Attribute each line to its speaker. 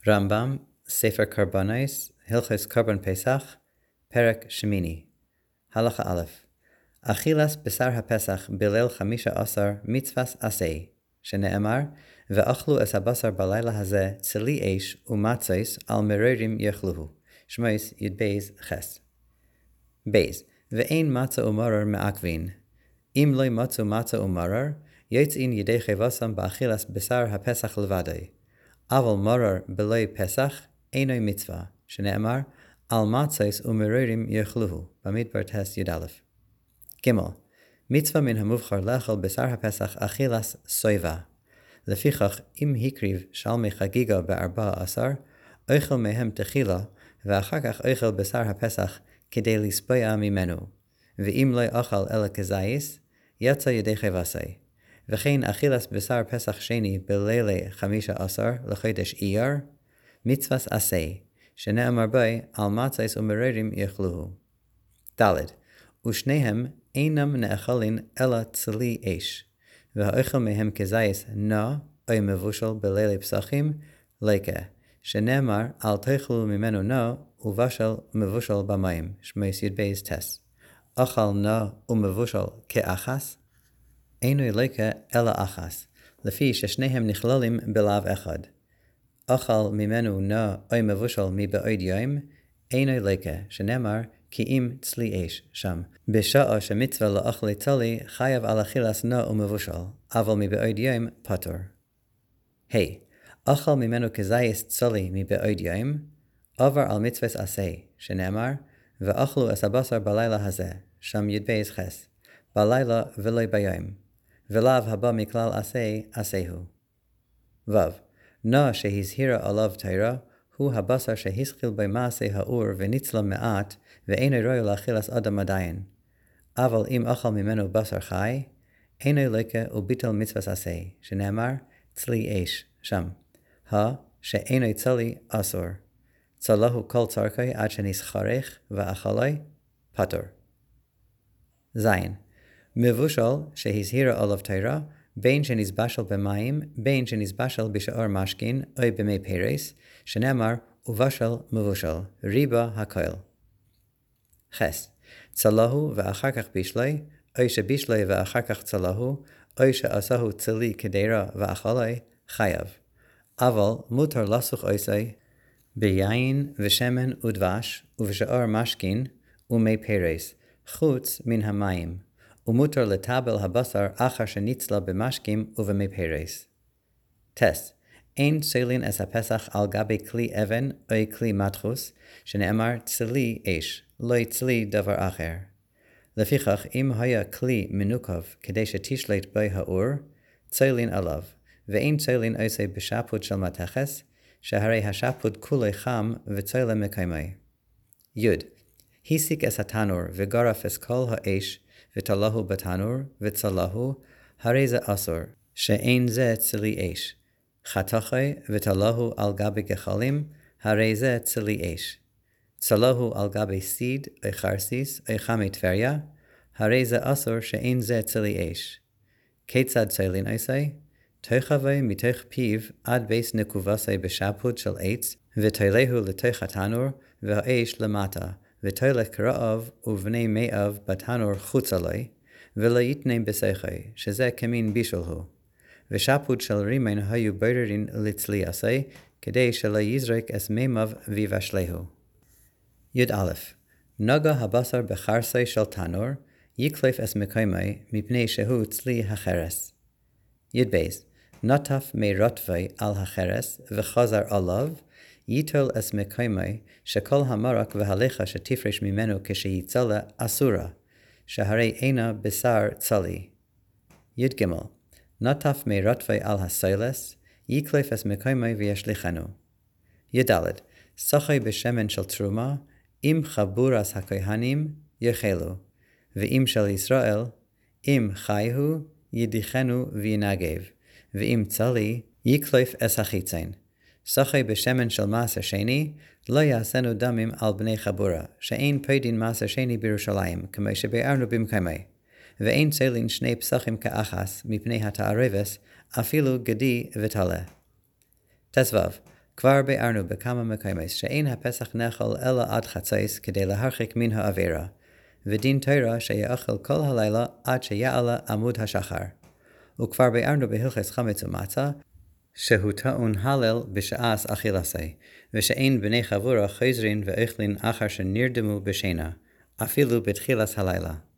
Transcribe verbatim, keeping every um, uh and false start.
Speaker 1: רמב"ם, ספר קורבנות, הלכות קורבן פסח, פרק שמיני. הלכה א', אכילת בשר הפסח בליל חמישה עשר מצוות עשה, שנאמר, ואכלו את הבשר בלילה הזה צלי אש ומצות על מרורים יאכלוהו. שמות י"ב חס. בייז, ואין מצה ומרור מעכבין. אם לא מצו מצה ומרור, יוצאין ידי חבשם באכילת בשר הפסח לבדי. אבל מרור בלי פסח אינו מצווה, שנאמר, על מצות ומרורים יאכלוהו, במדבר טס י"א. ג' מצווה מן המובחר לאכול בשר הפסח אכילת סויבה. לפיכך, אם הקריב שלמי חגיגה בארבע עשר, אוכל מהם תחילה, ואחר כך אוכל בשר הפסח כדי לספוע ממנו. ואם לא אוכל אלא כזייס, יצא ידי חבשי. וכן אכילת בשר פסח שני בלילה חמישה עשר לחודש אייר, מצוות עשה, שנאמר בי על מצות ומרורים יאכלוהו. ד' ושניהם אינם נאכלים אלא צלי אש, והאוכל מהם כזייס נע או מבושל בלילי פסחים, לקה, שנאמר אל תאכלו ממנו נע ובשל מבושל במים, שמות י"ב טס. אכל נע ומבושל כאחס, אינו לקה אלא אחס, לפי ששניהם נכללים בלאו אחד. אכל ממנו נע או מבושל מבעוד יום, אינו לקה, שנאמר כי אם צלי אש שם. בשעה שמצווה לאכלי צלי חייב על אכילת נע ומבושל, אבל מבעוד יום פטור. היי, אכל ממנו כזייס צלי מבעוד יום, עבר על מצוות עשה, שנאמר, ואכלו את הבשר בלילה הזה, שם י"ב חס, בלילה ולא ביום, ולאו הבא מכלל עשה, עשהו. ו. נע שהזהירה עליו תירה, הוא הבשר שהשחיל במעשה האור וניצלה מעט, ואינו ראוי לאכילת אדם עדיין. אבל אם אכל ממנו בשר חי, אינו לקה וביטל מצוות עשה, שנאמר, צלי אש, שם. ה, שאינו צלי אסור. צלהו כל צרכי עד שנסחרך ואכלי, פטור. זין. מבושל שהזהירה עליו תירה, בין שנסבשל במים, בין שנסבשל בשעור משכין, או במי פרס, שנאמר, ובשל מבושל, ריבה הכל. חס. צלהו ואחר כך בישלי, או שבישלי ואחר כך צלהו, או שעשהו צלי כדירה ואכלי, חייב. אבל מותר לסוך עושי, ביין ושמן ודבש, ובשעור משכין, ומי פרס, חוץ מן המים. ומותר לטבל הבשר אחר שניצלה במשקים ובמי פרס. טס, אין צלין את הפסח על גבי כלי אבן או כלי מתחוס, שנאמר צלי אש, לא צלי דבר אחר. לפיכך, אם היה כלי מנוקב כדי שתשלט בי האור, צלין עליו, ואין צלין עושה בשפוד של מתחס, שהרי השפוד כולי חם וצלע מקיימי. י. הסיק את התנור וגרף את כל האש, ותלהו בתנור, וצלהו, הרי זה אסור, שאין זה צלי אש. חתכי ותלהו על גבי גחלים, הרי זה צלי אש. צלהו על גבי סיד, או חרסיס, או חמי טבריה, הרי זה אסור שאין זה צלי אש. כיצד צלין עושה? תחווה מתוך פיו עד ביס נקובסי בשפוד של עץ, ותלהו לתוך התנור, והאש למטה. ותלך רעב ובני מאב בתנור חוץ עלי, ולא יתנם בסחי, שזה כמין בישל הוא. ושפוד של רימן היו ביררין לצלי עשה, כדי שלא יזרק את מימיו ויבשלהו. י"א נגע הבשר בחרסי של תנור, יקלף את מקיימי מפני שהוא צלי החרס. י"ב נטף מי רטבי על החרס וחזר עליו, ייטול את מקיימי שכל המרק והלכה שתפרש ממנו כשיצלה אסורה, שהרי אינה בשר צלי. י"ג נטף מי רטבי על הסילס, יקלף את מקיימי וישליחנו. י"ד שחי בשמן של תרומה, אם חבורת הכהנים יאכלו, ואם של ישראל, אם חייהו ידיחנו וינגב, ואם צלי יקלף את החיצן. שחי בשמן של מעשר שני, לא יעשנו דמים על בני חבורה, שאין פדין מעשר שני בירושלים, כמו שביארנו במקיימי, ואין צלין שני פסחים כאחס, מפני התערבס, אפילו גדי ותלה. תסבב, כבר ביארנו בכמה מקיימס שאין הפסח נאכל אלא עד חצייס כדי להרחיק מן העבירה, ודין תורה שיאכל כל הלילה עד שיעלה עמוד השחר. וכבר ביארנו בהלכס חמץ ומצה, שהוא טעון הלל בשעס אכילסי, ושאין בני חבורה חוזרין ואוכלין אחר שנרדמו בשינה, אפילו בתחילת הלילה.